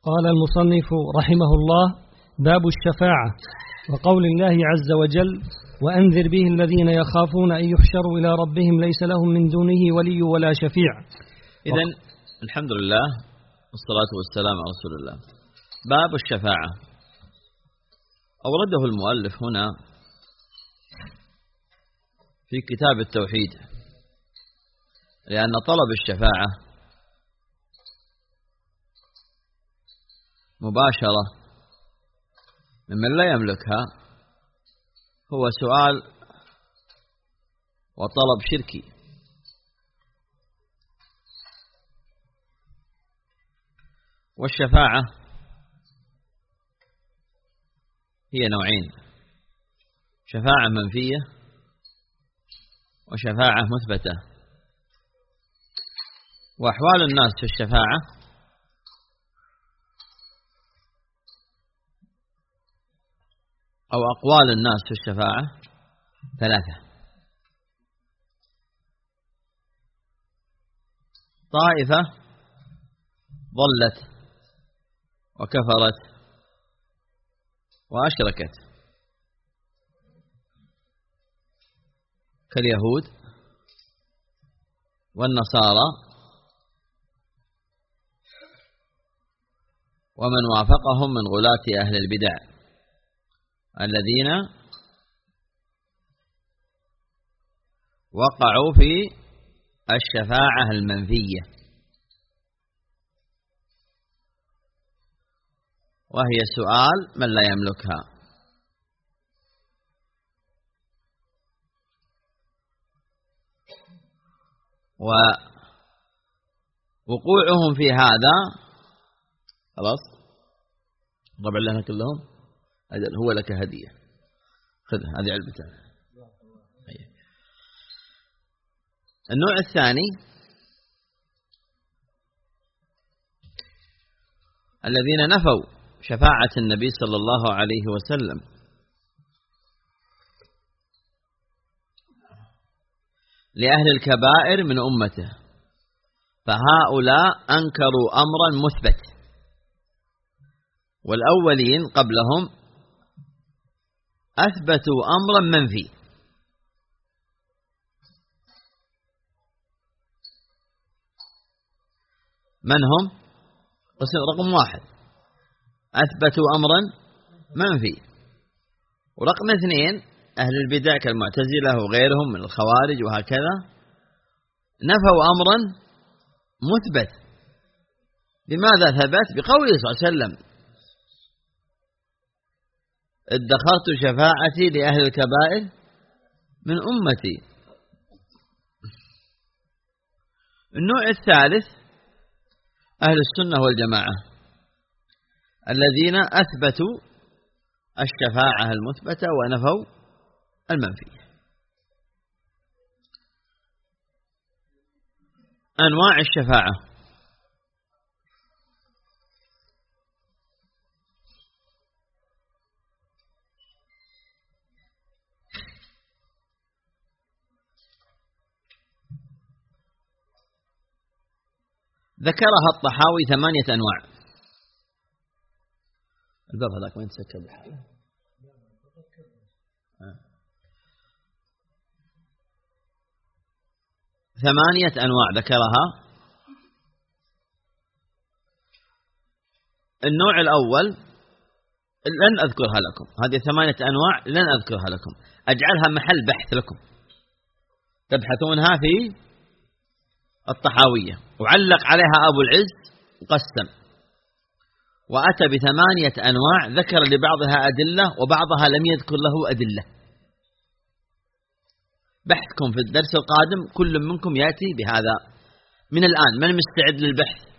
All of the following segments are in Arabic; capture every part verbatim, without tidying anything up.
قال المصنف رحمه الله: باب الشفاعة، وقول الله عز وجل: وأنذر به الذين يخافون أن يحشروا إلى ربهم ليس لهم من دونه ولي ولا شفيع. إذن الحمد لله والصلاة والسلام على رسول الله. باب الشفاعة أورده المؤلف هنا في كتاب التوحيد، لأن طلب الشفاعة مباشرة ممن لا يملكها هو سؤال وطلب شركي، والشفاعة هي نوعين: شفاعة منفية وشفاعة مثبتة. وأحوال الناس في الشفاعة أو أقوال الناس في الشفاعة ثلاثة: طائفة ضلت وكفرت وأشركت كاليهود والنصارى ومن وافقهم من غلاة أهل البدع الذين وقعوا في الشفاعة المنفية، وهي سؤال من لا يملكها. ووقوعهم في هذا خلاص طبعا لنا كلهم، أجل هو لك هدية، خذها هذه علبتها. النوع الثاني الذين نفوا شفاعة النبي صلى الله عليه وسلم لأهل الكبائر من أمته، فهؤلاء أنكروا أمرا مثبت، والأولين قبلهم أثبتوا أمرا منفي. من هم؟ قسم رقم واحد أثبتوا أمرا منفي، ورقم اثنين أهل البدع كالمعتزلة وغيرهم من الخوارج وهكذا نفوا أمرا مثبت. بماذا ثبت؟ بقوله صلى الله عليه وسلم: ادخرت شفاعتي لأهل الكبائر من أمتي. النوع الثالث أهل السنة والجماعة الذين أثبتوا الشفاعة المثبتة ونفوا المنفية. أنواع الشفاعة: ذكرها الطحاوي ثمانية أنواع. الباب هذاك وين تسكر بحاله؟ ثمانية أنواع ذكرها. النوع الأول لن أذكرها لكم، هذه ثمانية أنواع لن أذكرها لكم، أجعلها محل بحث لكم تبحثونها في الطحاوية. وعلق عليها أبو العز وقسم وأتى بثمانية أنواع، ذكر لبعضها أدلة وبعضها لم يذكر له أدلة. بحثكم في الدرس القادم كل منكم يأتي بهذا من الآن. من مستعد للبحث؟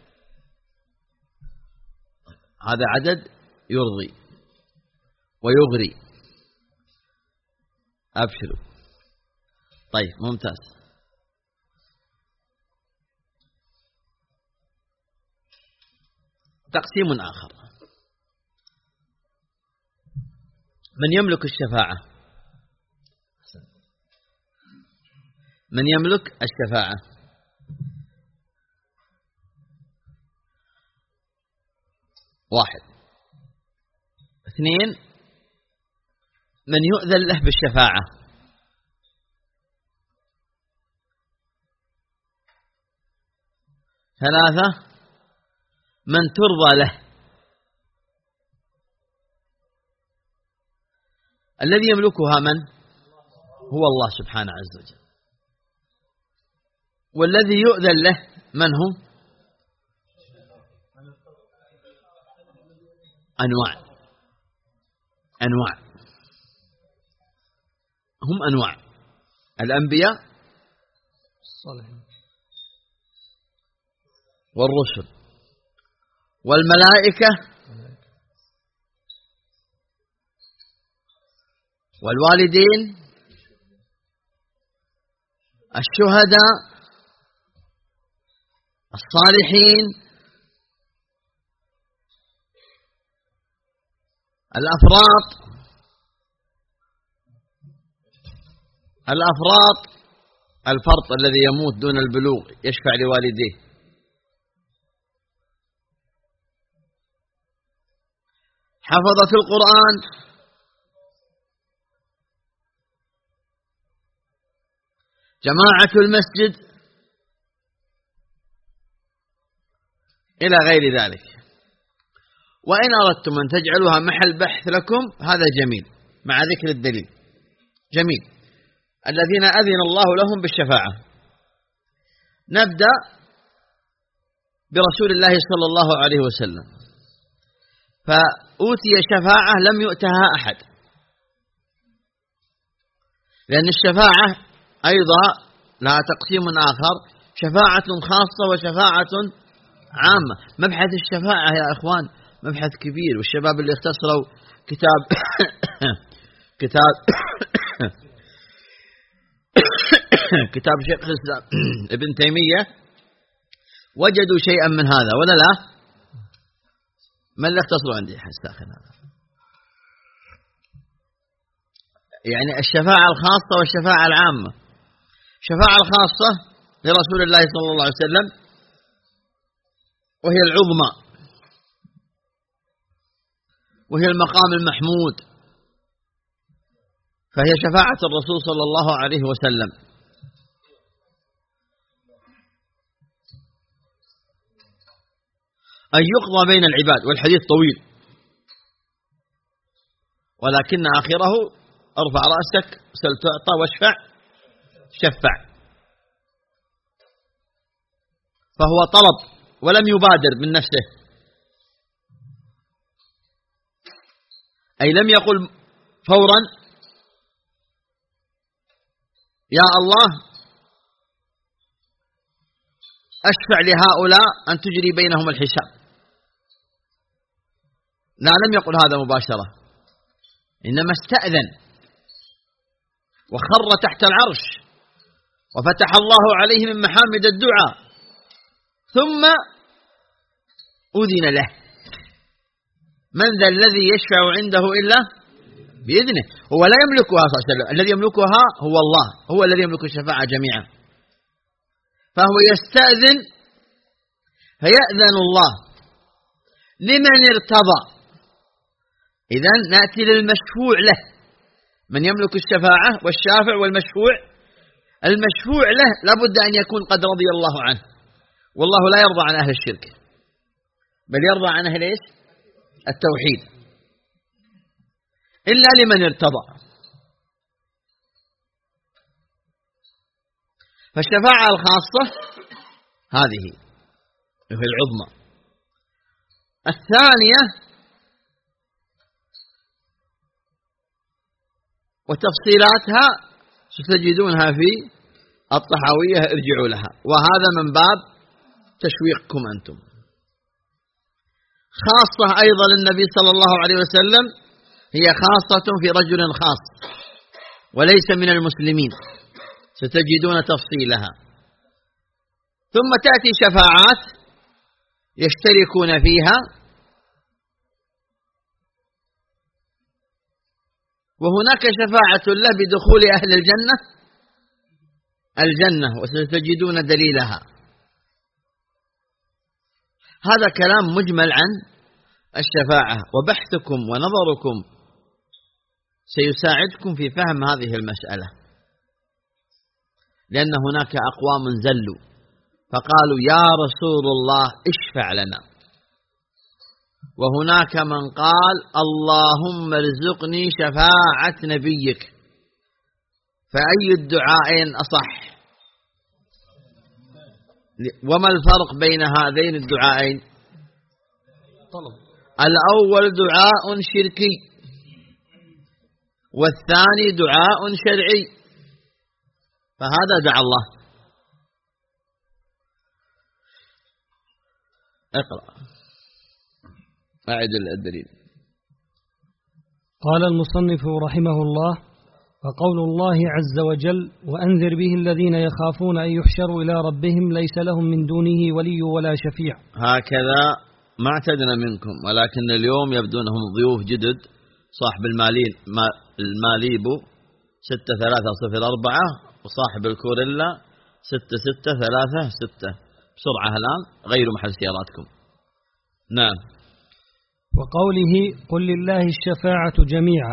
هذا عدد يرضي ويغري، أبشروا. طيب ممتاز. تقسيم آخر: من يملك الشفاعة، من يملك الشفاعة واحد. اثنين، من يؤذن له بالشفاعة. ثلاثة، من ترضى له. الذي يملكها من؟ هو الله سبحانه عز وجل. والذي يؤذن له من هو؟ أنواع أنواع هم أنواع: الأنبياء الصالحين والرسل والملائكة والوالدين، الشهداء، الصالحين، الأفراط الأفراط الفرط الذي يموت دون البلوغ يشفع لوالديه، حفظة القرآن، جماعة المسجد، إلى غير ذلك. وإن أردتم أن تجعلوها محل بحث لكم هذا جميل مع ذكر الدليل، جميل. الذين أذن الله لهم بالشفاعة. نبدأ برسول الله صلى الله عليه وسلم، فأوتي شفاعة لم يؤتها أحد، لأن الشفاعة أيضا لها تقسيم آخر: شفاعة خاصة وشفاعة عامة. مبحث الشفاعة يا إخوان مبحث كبير، والشباب اللي اختصروا كتاب كتاب كتاب شيخ الإسلام ابن تيمية وجدوا شيئا من هذا ولا لا؟ من اللي اختصروا عندي حستاخر هذا؟ يعني الشفاعة الخاصة والشفاعة العامة. الشفاعة الخاصة لرسول الله صلى الله عليه وسلم وهي العظمى، وهي المقام المحمود، فهي شفاعة الرسول صلى الله عليه وسلم. أن يقضى بين العباد، والحديث طويل، ولكن آخره: ارفع رأسك، سل تعطى، واشفع شفع. فهو طلب ولم يبادر من نفسه، أي لم يقل فورا: يا الله أشفع لهؤلاء أن تجري بينهم الحساب. لا، لم يقل هذا مباشرة، إنما استأذن وخر تحت العرش وفتح الله عليه من محامد الدعاء، ثم أذن له. من ذا الذي يشفع عنده إلا بإذنه؟ هو لا يملكها صلى الله عليه وسلم، الذي يملكها هو الله، هو الذي يملك الشفاعة جميعا. فهو يستأذن فيأذن الله لمن ارتضى. إذن نأتي للمشفوع له، من يملك الشفاعة والشافع والمشفوع. المشفوع له لابد أن يكون قد رضي الله عنه، والله لا يرضى عن أهل الشرك، بل يرضى عن أهل إيش؟ التوحيد، إلا لمن ارتضى. فالشفاعة الخاصة هذه وهي العظمى. الثانية وتفصيلاتها ستجدونها في الطحاوية، ارجعوا لها، وهذا من باب تشويقكم أنتم. خاصة أيضا للنبي صلى الله عليه وسلم، هي خاصة في رجل خاص وليس من المسلمين، ستجدون تفصيلها. ثم تأتي شفاعات يشتركون فيها، وهناك شفاعة له بدخول أهل الجنة الجنة، وستجدون دليلها. هذا كلام مجمل عن الشفاعة وبحثكم ونظركم سيساعدكم في فهم هذه المسألة، لأن هناك أقوام زلوا فقالوا يا رسول الله اشفع لنا، وهناك من قال اللهم ارزقني شفاعة نبيك، فأي الدعائين أصح؟ وما الفرق بين هذين الدعائين؟ طلب. الأول دعاء شركي والثاني دعاء شرعي، فهذا دعا الله. اقرأ أعد الدليل. قال المصنف رحمه الله: وقول الله عز وجل: وأنذر به الذين يخافون أن يحشروا إلى ربهم ليس لهم من دونه ولي ولا شفيع. هكذا ما اعتدنا منكم، ولكن اليوم يبدو أنهم ضيوف جدد. صاحب المالين الماليبو ستة ثلاثة صفر أربعة، وصاحب الكوريلا ستة ستة ثلاثة ستة. بسرعة الآن غيروا محل سياراتكم. نعم. وقوله: قل لله الشفاعة جميعا.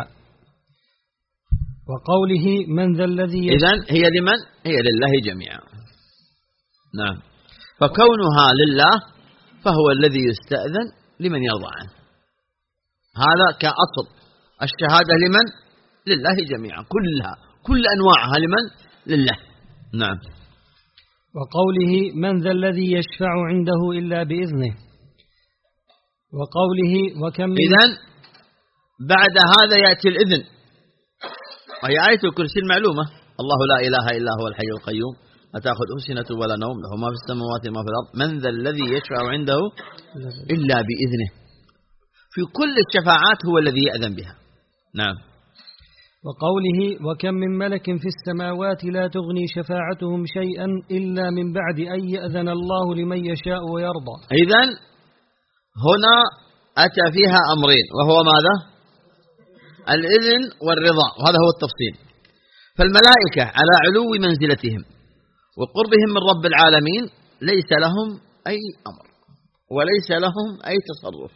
وقوله: من ذا الذي إذن هي لمن؟ هي لله جميعا. نعم. فكونها لله فهو الذي يستأذن لمن يرضى عنه. هذا كأصل الشهادة لمن؟ لله جميعا، كلها كل أنواعها لمن؟ لله. نعم. وقوله: من ذا الذي يشفع عنده إلا بإذنه. وقوله: وكم من إذن بعد هذا يأتي الإذن، وهي آية الكرسي المعلومة: الله لا إله إلا هو الحي القيوم لا تأخذه سنة ولا نوم له ما في السماوات وما في الأرض من ذا الذي يشفع عنده إلا بإذنه. في كل الشفاعات هو الذي يأذن بها. نعم. وقوله: وكم من ملك في السماوات لا تغني شفاعتهم شيئا إلا من بعد أن يأذن الله لمن يشاء ويرضى. إذن هنا أتى فيها أمرين، وهو ماذا؟ الإذن والرضا، وهذا هو التفصيل. فالملائكة على علو منزلتهم وقربهم من رب العالمين ليس لهم أي أمر وليس لهم أي تصرف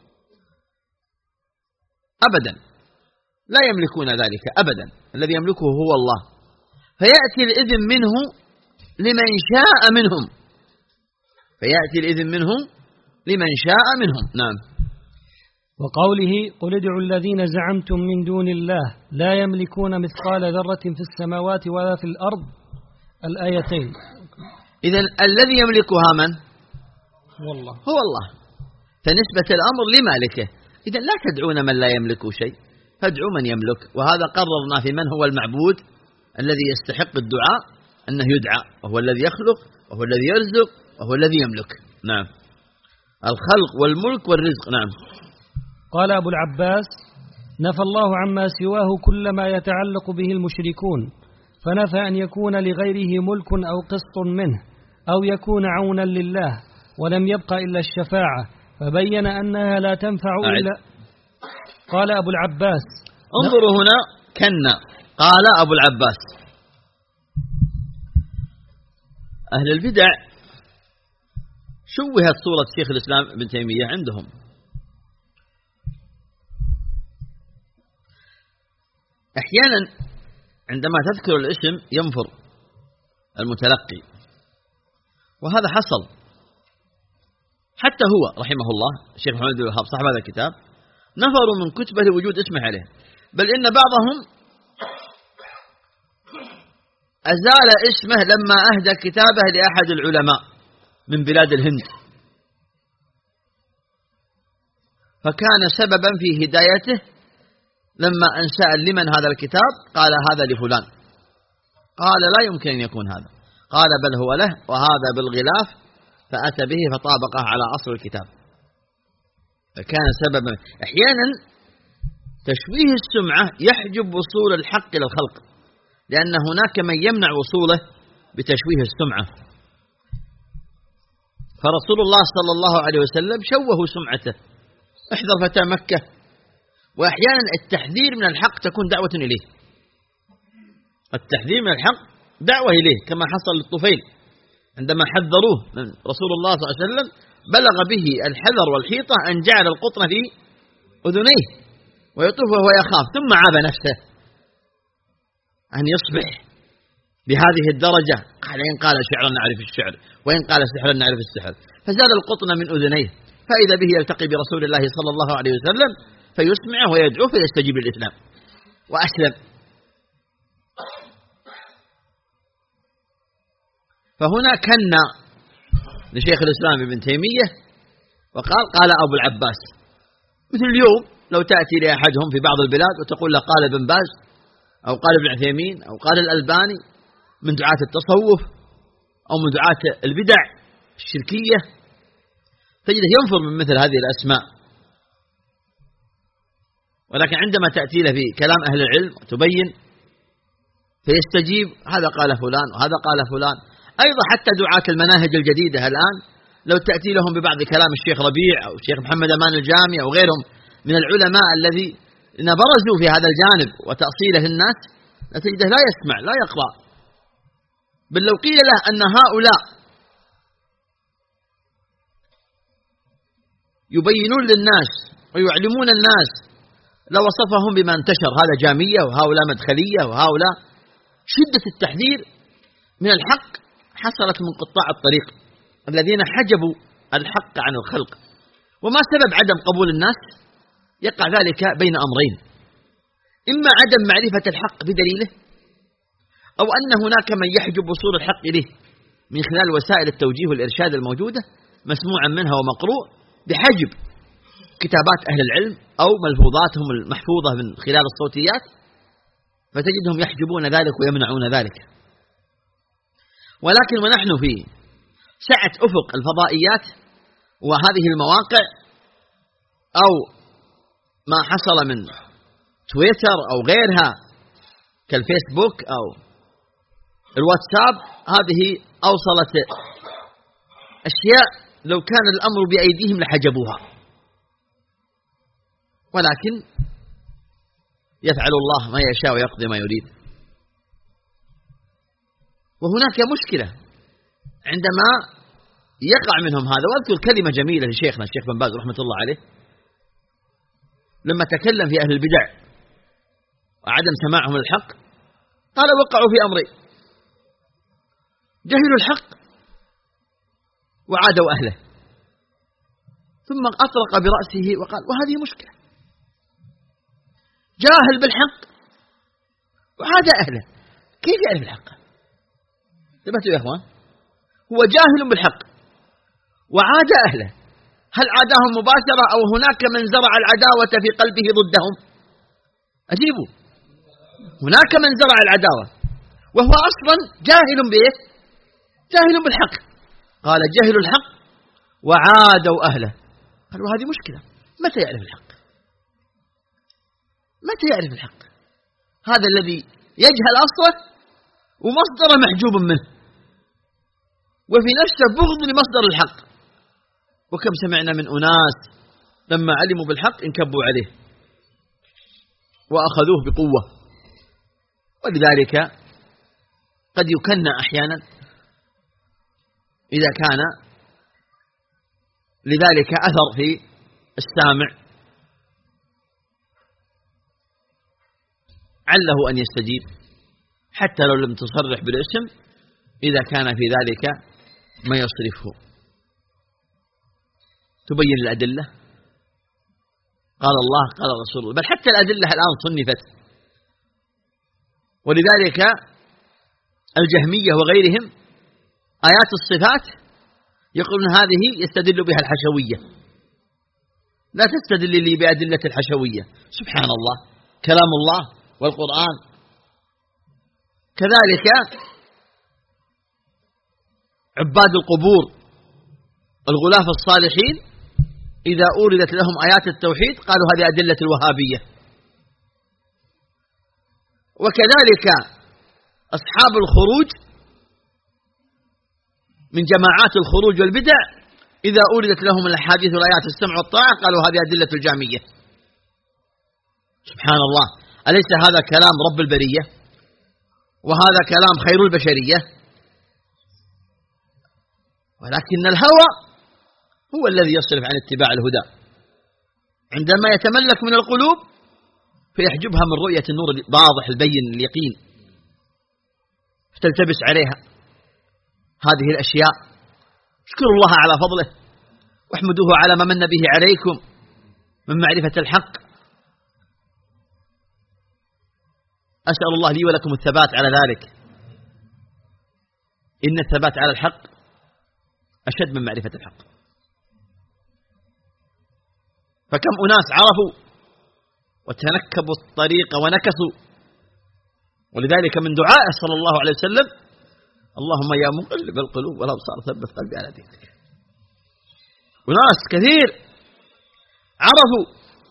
أبدا، لا يملكون ذلك أبدا. الذي يملكه هو الله، فيأتي الإذن منه لمن شاء منهم فيأتي الإذن منه لمن شاء منهم. نعم. وقوله: قل ادعوا الذين زعمتم من دون الله لا يملكون مثقال ذرة في السماوات ولا في الأرض، الآيتين. إذن الذي يملكها من؟ هو الله. هو الله، فنسبة الأمر لمالكه. إذن لا تدعون من لا يملك شيء، فادعوا من يملك. وهذا قررنا في من هو المعبود الذي يستحق الدعاء أنه يدعى، وهو الذي يخلق وهو الذي يرزق وهو الذي يملك. نعم. الخلق والملك والرزق. نعم. قال أبو العباس: نفى الله عما سواه كل ما يتعلق به المشركون، فنفى أن يكون لغيره ملك أو قسط منه أو يكون عونا لله، ولم يبق إلا الشفاعة، فبين أنها لا تنفع إلا. قال أبو العباس. انظروا هنا كنا قال أبو العباس. أهل البدع شوهت صورة شيخ الإسلام ابن تيمية عندهم. أحيانا عندما تذكر الاسم ينفر المتلقي، وهذا حصل. حتى هو رحمه الله الشيخ محمد بن الوهاب صاحب هذا الكتاب نفروا من كتبه لوجود اسمه عليه، بل إن بعضهم أزال اسمه لما أهدى كتابه لأحد العلماء من بلاد الهند، فكان سببا في هدايته. لما أن سأل لمن هذا الكتاب قال هذا لفلان، قال لا يمكن أن يكون هذا، قال بل هو له وهذا بالغلاف، فأتى به فطابقه على أصل الكتاب، فكان سببا. أحيانا تشويه السمعة يحجب وصول الحق إلى الخلق، لأن هناك من يمنع وصوله بتشويه السمعة. فرسول الله صلى الله عليه وسلم شوهوا سمعته، احذر فتى مكة. وأحيانا التحذير من الحق تكون دعوة إليه، التحذير من الحق دعوة إليه، كما حصل للطفيل عندما حذروه من رسول الله صلى الله عليه وسلم، بلغ به الحذر والحيطة أن جعل القطن في أذنيه ويطوف وهو يخاف، ثم عاب نفسه أن يصبح بهذه الدرجة. قال إن قال شعرا نعرف الشعر، وإن قال سحرا نعرف السحر، فزاد القطن من أذنيه، فإذا به يلتقي برسول الله صلى الله عليه وسلم فيسمعه ويدعوه فيستجيب للإسلام وأسلم. فهنا كن لشيخ الإسلام ابن تيمية وقال قال أبو العباس، مثل اليوم لو تأتي لأحدهم في بعض البلاد وتقول له قال ابن باز أو قال ابن عثيمين أو قال الألباني من دعاة التصوف أو من دعاة البدع الشركية، تجده ينفر من مثل هذه الأسماء. ولكن عندما تأتي له في كلام أهل العلم وتبين فيستجيب، هذا قال فلان وهذا قال فلان. أيضا حتى دعاة المناهج الجديدة الآن لو تأتي لهم ببعض كلام الشيخ ربيع أو الشيخ محمد أمان الجامي أو غيرهم من العلماء الذين برزوا في هذا الجانب وتأصيله الناس، تجده لا يسمع لا يقرأ. بل لو قيل له أن هؤلاء يبينون للناس ويعلمون الناس لوصفهم بما انتشر، هذا جامية وهؤلاء مدخلية وهؤلاء. شدة التحذير من الحق حصلت من قطاع الطريق الذين حجبوا الحق عن الخلق. وما سبب عدم قبول الناس؟ يقع ذلك بين أمرين: إما عدم معرفة الحق بدليله، أو أن هناك من يحجب وصول الحق إليه من خلال وسائل التوجيه والإرشاد الموجودة مسموعا منها ومقروء بحجب كتابات أهل العلم أو ملفوظاتهم المحفوظة من خلال الصوتيات، فتجدهم يحجبون ذلك ويمنعون ذلك. ولكن ونحن في سعة أفق الفضائيات وهذه المواقع أو ما حصل من تويتر أو غيرها كالفيسبوك أو الواتساب، هذه أوصلت أشياء لو كان الأمر بأيديهم لحجبوها، ولكن يفعل الله ما يشاء ويقضي ما يريد. وهناك مشكلة عندما يقع منهم هذا. واذكر كلمة جميلة لشيخنا الشيخ بن باز رحمة الله عليه لما تكلم في أهل البدع وعدم سماعهم الحق، قال وقعوا في أمرين: جهلوا الحق وعادوا أهله. ثم أطرق برأسه وقال وهذه مشكلة، جاهل بالحق وعاد أهله. كيف يعرف الحق؟ انتبهتوا يا أخوان؟ هو جاهل بالحق وعاد أهله. هل عاداهم مباشرة أو هناك من زرع العداوة في قلبه ضدهم؟ أجيبوا، هناك من زرع العداوة وهو أصلا جاهل بإيه؟ جاهل بالحق. قال جهلوا الحق وعادوا أهله. قالوا هذه مشكلة. متى يعرف الحق؟ متى يعرف الحق؟ هذا الذي يجهل أصله ومصدره محجوب منه، وفي نفسه بغض لمصدر الحق. وكم سمعنا من أناس لما علموا بالحق انكبوا عليه وأخذوه بقوة. ولذلك قد يكن أحيانا إذا كان لذلك أثر في السامع عله أن يستجيب حتى لو لم تصرح بالاسم، إذا كان في ذلك ما يصرفه. تبين الأدلة، قال الله قال رسول الله، بل حتى الأدلة الآن صنفت. ولذلك الجهمية وغيرهم آيات الصفات يقولون هذه يستدل بها الحشوية. لا تستدل لي بأدلة الحشوية، سبحان الله، كلام الله والقرآن. كذلك عباد القبور الغلاف الصالحين إذا أوردت لهم آيات التوحيد قالوا هذه أدلة الوهابية. وكذلك أصحاب الخروج من جماعات الخروج والبدع إذا أوردت لهم الأحاديث والآيات السمع والطاعة قالوا هذه أدلة الجامية. سبحان الله، أليس هذا كلام رب البرية وهذا كلام خير البشرية؟ ولكن الهوى هو الذي يصرف عن اتباع الهدى. عندما يتملك من القلوب فيحجبها من رؤية النور الواضح البين اليقين، فتلتبس عليها هذه الأشياء. اشكروا الله على فضله واحمدوه على ما من به عليكم من معرفة الحق. أسأل الله لي ولكم الثبات على ذلك، إن الثبات على الحق أشد من معرفة الحق. فكم أناس عرفوا وتنكبوا الطريق ونكسوا، ولذلك من دعائه صلى الله عليه وسلم: اللهم يا مقلب القلوب والأبصار ثبت قلبي على دينك. وناس كثير عرفوا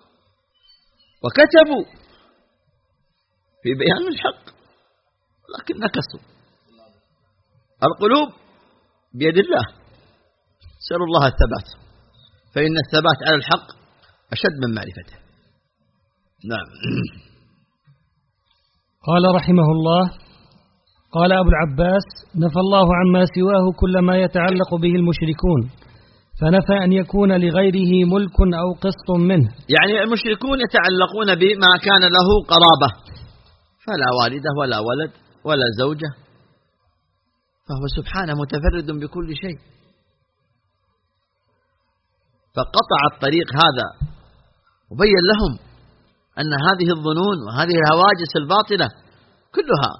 وكتبوا في بيان الحق لكن نكسوا. القلوب بيد الله، سأل الله الثبات، فإن الثبات على الحق أشد من معرفته. نعم. قال رحمه الله: قال أبو العباس: نفى الله عما سواه كل ما يتعلق به المشركون، فنفى أن يكون لغيره ملك أو قسط منه. يعني المشركون يتعلقون بما كان له قرابة، فلا والده ولا ولد ولا زوجة، فهو سبحانه متفرد بكل شيء. فقطع الطريق هذا وبين لهم أن هذه الظنون وهذه الهواجس الباطلة كلها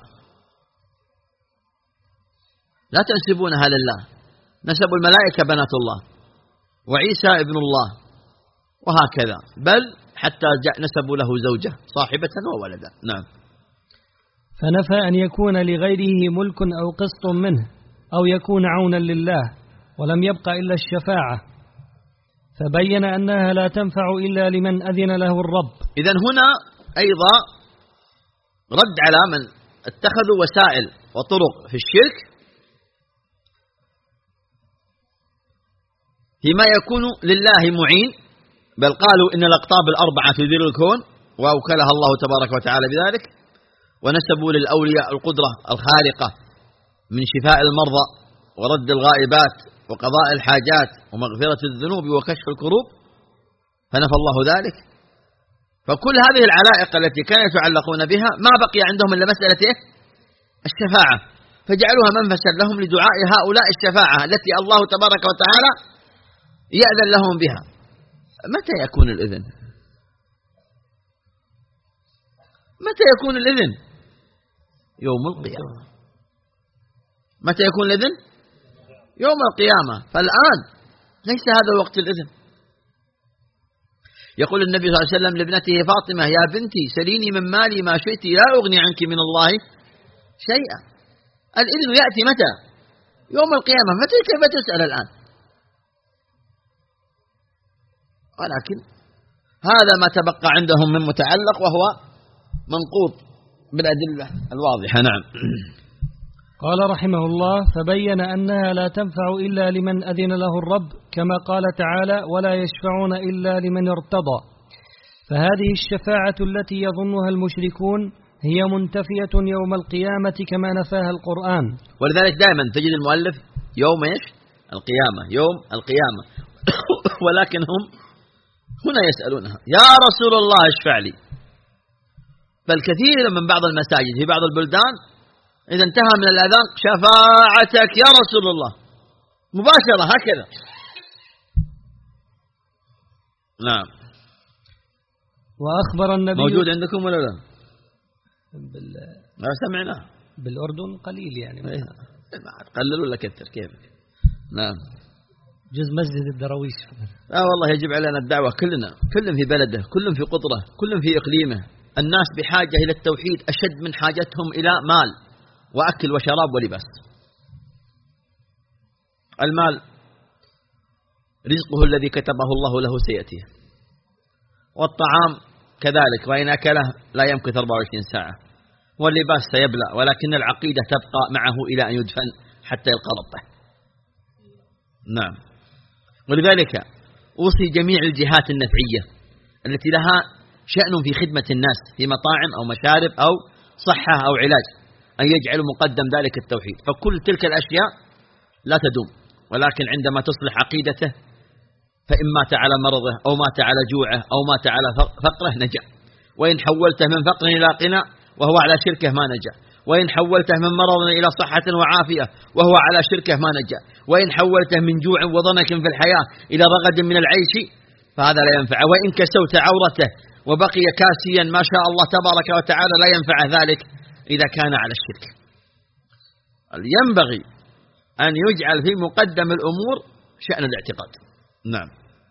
لا تنسبونها لله. نسبوا الملائكة بنات الله وعيسى ابن الله وهكذا، بل حتى نسبوا له زوجة صاحبة وولدا. نعم. فنفى أن يكون لغيره ملك أو قسط منه أو يكون عونا لله، ولم يبق إلا الشفاعة، فبين أنها لا تنفع إلا لمن أذن له الرب. إذن هنا أيضا رد على من اتخذوا وسائل وطرق في الشرك فيما يكون لله معين، بل قالوا إن الأقطاب الأربعة في ذل الكون وأوكلها الله تبارك وتعالى بذلك، ونسبوا للأولياء القدرة الخارقة من شفاء المرضى ورد الغائبات وقضاء الحاجات ومغفرة الذنوب وكشف الكروب، فنفى الله ذلك. فكل هذه العلائق التي كانوا يتعلقون بها ما بقي عندهم إلا مسألة الشفاعة، فجعلوها منفسا لهم لدعاء هؤلاء الشفاعة التي الله تبارك وتعالى يأذن لهم بها. متى يكون الإذن؟ متى يكون الإذن؟ يوم القيامة. متى يكون الإذن؟ يوم القيامة. فالآن ليس هذا وقت الإذن. يقول النبي صلى الله عليه وسلم لابنته فاطمة: يا بنتي سليني من مالي ما شئت لا أغني عنك من الله شيئا. الإذن يأتي متى؟ يوم القيامة. متى كيف تسأل الآن؟ ولكن هذا ما تبقى عندهم من متعلق وهو منقوط بالأدلة الواضحة. نعم. قال رحمه الله: فبين أنها لا تنفع إلا لمن أذن له الرب، كما قال تعالى: ولا يشفعون إلا لمن ارتضى. فهذه الشفاعة التي يظنها المشركون هي منتفية يوم القيامة كما نفاها القرآن. ولذلك دائما تجد المؤلف يوم إيش؟ القيامة، يوم القيامة. ولكن هم هنا يسألونها: يا رسول الله اشفع لي. بل كثير من بعض المساجد في بعض البلدان إذا انتهى من الأذان: شفاعتك يا رسول الله، مباشرة هكذا. نعم. وأخبر النبي. موجود عندكم ولا لا؟ بال... ما سمعنا. بالأردن قليل يعني. ما تقلل ولا كثر كيف؟ نعم. جزء مسجد الدراويش. آه والله يجب علينا الدعوة كلنا، كل في بلده، كل في قطره، كل في إقليمه. الناس بحاجة إلى التوحيد أشد من حاجتهم إلى مال وأكل وشراب ولباس. المال رزقه الذي كتبه الله له سيأتيه، والطعام كذلك، وإن أكله لا يمكث أربعة وعشرين ساعة، واللباس سيبلى، ولكن العقيدة تبقى معه إلى أن يدفن حتى يلقى ربه. نعم. ولذلك أوصي جميع الجهات النفعية التي لها شأن في خدمة الناس في مطاعم أو مشارب أو صحة أو علاج أن يجعلوا مقدم ذلك التوحيد. فكل تلك الأشياء لا تدوم، ولكن عندما تصلح عقيدته فإن مات على مرضه أو مات على جوعه أو مات على فقره نجا. وإن حولته من فقر إلى غنى وهو على شركه ما نجا. وإن حولته من مرض إلى صحة وعافية وهو على شركه ما نجا. وإن حولته من جوع وضنك في الحياة إلى رغد من العيش فهذا لا ينفع. وإن كسوت عورته وبقي كاسيا ما شاء الله تبارك وتعالى لا ينفع ذلك إذا كان على الشرك. ينبغي أن يجعل في مقدم الأمور شأن الاعتقاد. نعم.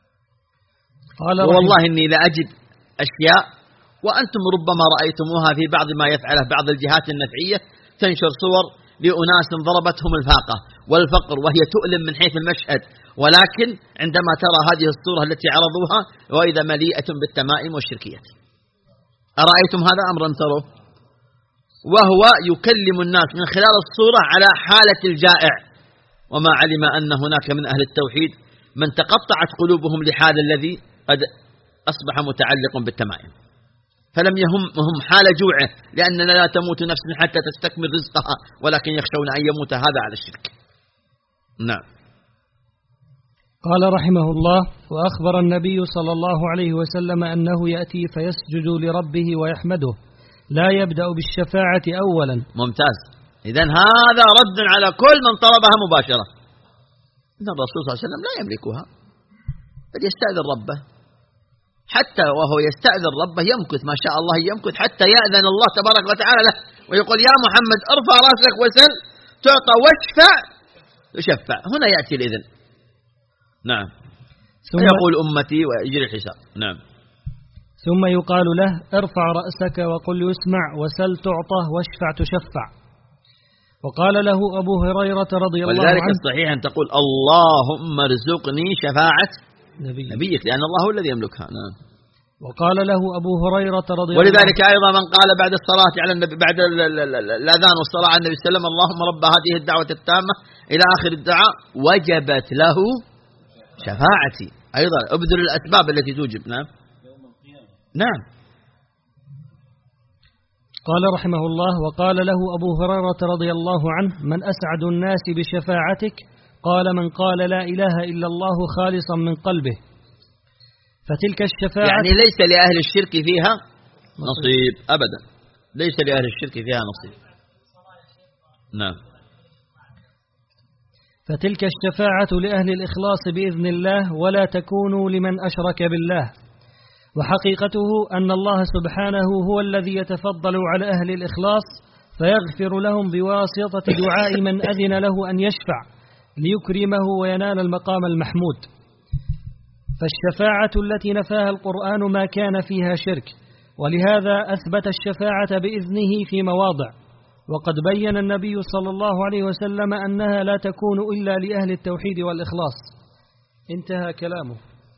والله إني لأجد أشياء وأنتم ربما رأيتموها في بعض ما يفعله بعض الجهات النفعية، تنشر صور لأناس ضربتهم الفاقة والفقر وهي تؤلم من حيث المشهد، ولكن عندما ترى هذه الصورة التي عرضوها وإذا مليئة بالتمائم والشركيات. أرأيتم هذا أمر لم تروه؟ وهو يكلم الناس من خلال الصورة على حالة الجائع، وما علم أن هناك من أهل التوحيد من تقطعت قلوبهم لحال الذي قد أصبح متعلق بالتمائم، فلم يهمهم حال جوعه، لأننا لا تموت نفس حتى تستكمل رزقها، ولكن يخشون أن يموت هذا على الشرك. نعم. قال رحمه الله: وأخبر النبي صلى الله عليه وسلم أنه يأتي فيسجد لربه ويحمده، لا يبدأ بالشفاعة أولا. ممتاز. إذن هذا رد على كل من طلبها مباشرة. إن الرسول صلى الله عليه وسلم لا يملكها، بل يستأذن ربه، حتى وهو يستأذن ربه يمكث ما شاء الله يمكث حتى يأذن الله تبارك وتعالى له ويقول: يا محمد ارفع راسك وسل تعطى واشفع يشفع. هنا يأتي الإذن. نعم. ثم يقول أمتي ويجري الحساب. نعم. ثم يقال له: ارفع رأسك وقل يسمع وسل تعطى واشفع تشفع. وقال له أبو هريرة رضي الله عنه: ولذلك الصحيح أن تقول: اللهم ارزقني شفاعة نبي. نبيك، لأن الله هو الذي يملكها. نعم. وقال له أبو هريرة رضي الله عنه: ولذلك أيضا من قال بعد الصلاة على النبي، بعد الأذان والصلاة على النبي صلى الله عليه وسلم: اللهم رب هذه الدعوة التامة إلى آخر الدعاء وجبت له شفاعتي. أيضا ابذل الأسباب التي توجب. نعم. نعم. قال رحمه الله: وقال له أبو هريرة رضي الله عنه: من أسعد الناس بشفاعتك؟ قال: من قال لا إله إلا الله خالصا من قلبه. فتلك الشفاعة يعني ليس لأهل الشرك فيها نصيب أبدا، ليس لأهل الشرك فيها نصيب. نعم. فتلك الشفاعة لأهل الإخلاص بإذن الله، ولا تكون لمن أشرك بالله. وحقيقته أن الله سبحانه هو الذي يتفضل على أهل الإخلاص فيغفر لهم بواسطة دعاء من أذن له أن يشفع ليكرمه وينال المقام المحمود. فالشفاعة التي نفاها القرآن ما كان فيها شرك، ولهذا أثبت الشفاعة بإذنه في مواضع، وقد بين النبي صلى الله عليه وسلم أنها لا تكون إلا لأهل التوحيد والإخلاص. انتهى كلامه.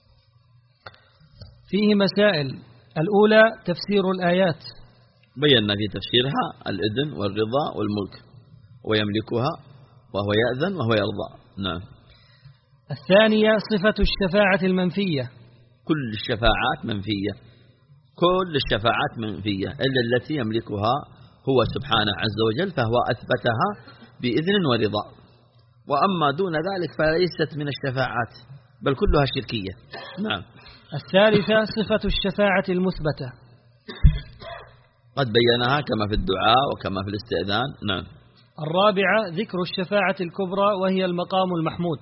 فيه مسائل. الأولى تفسير الآيات، بينا في تفسيرها الإذن والرضا والملك، ويملكها وهو يأذن وهو يرضى. نعم. الثانية صفة الشفاعة المنفية، كل الشفاعات منفية، كل الشفاعات منفية إلا التي يملكها هو سبحانه عز وجل، فهو أثبتها بإذن ورضا. وأما دون ذلك فليست من الشفاعات بل كلها شركية. نعم. الثالثة صفة الشفاعة المثبتة، قد بيناها كما في الدعاء وكما في الاستئذان. نعم. الرابعة ذكر الشفاعة الكبرى وهي المقام المحمود.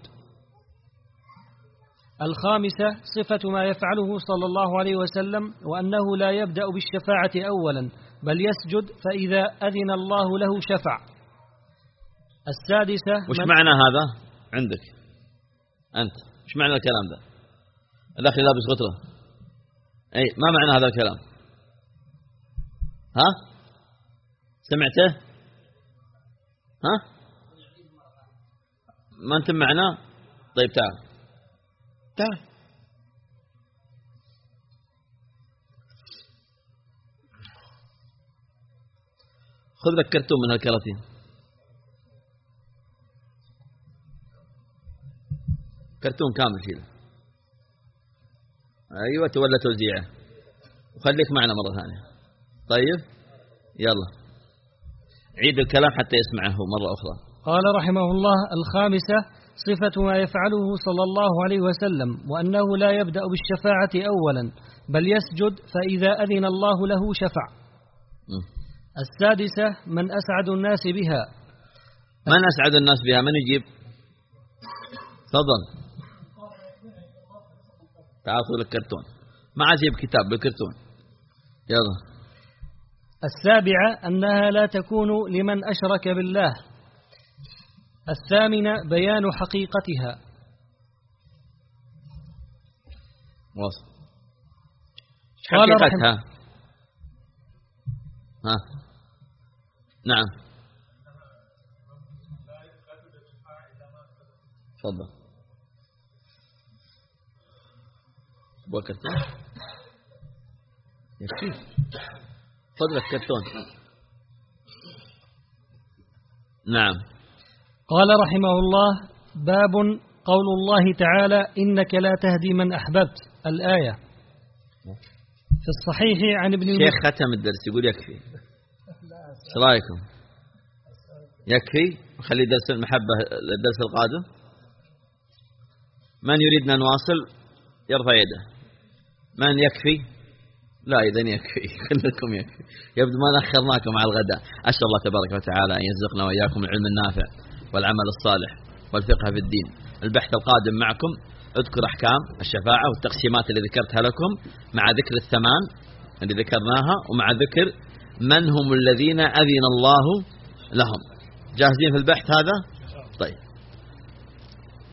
الخامسة صفة ما يفعله صلى الله عليه وسلم، وأنه لا يبدأ بالشفاعة أولا بل يسجد، فإذا أذن الله له شفع. السادسة وش معنى هذا عندك أنت؟ وش معنى الكلام ده؟ الأخي لابس غترة، أي ما معنى هذا الكلام؟ ها؟ سمعته؟ ها؟ ما أنتم معنا؟ طيب تعال تعال. خذ لك كرتون من هالكراتين. كرتون كامل شيله. أيوة تولى توزيعه، وخليك معنا مرة ثانية. طيب يلا عيد الكلام حتى يسمعه مرة أخرى. قال رحمه الله: الخامسة صفة ما يفعله صلى الله عليه وسلم، وأنه لا يبدأ بالشفاعة أولا بل يسجد، فإذا أذن الله له شفع. السادسة من أسعد الناس بها. من أسعد الناس بها؟ من يجيب؟ تفضل. تعال خذ الكرتون، ما عاد يجيب كتاب بالكرتون. يلا. السابعة أنها لا تكون لمن أشرك بالله. الثامنة بيان حقيقتها. وصل. حقيقتها. ها. نعم. تفضل. بوكرتون يكفي. خذ لك كرتون. نعم. قال رحمه الله: باب قول الله تعالى: إنك لا تهدي من أحببت، الآية. في الصحيح عن ابن الشيخ ختم الدرس يقول يكفي. ايش رايكم؟ يكفي وخلي درس المحبة للدرس القادم. من يريدنا نواصل يرفع يده. من يكفي؟ لا إذن يكفي. كلكم يكفي. يبدو ما أخرناكم على الغداء. أسأل الله تبارك وتعالى أن يرزقنا وإياكم العلم النافع والعمل الصالح والفقه في الدين. البحث القادم معكم اذكر أحكام الشفاعة والتقسيمات اللي ذكرتها لكم، مع ذكر الثمان اللي ذكرناها، ومع ذكر من هم الذين أذن الله لهم. جاهزين في البحث هذا؟ طيب.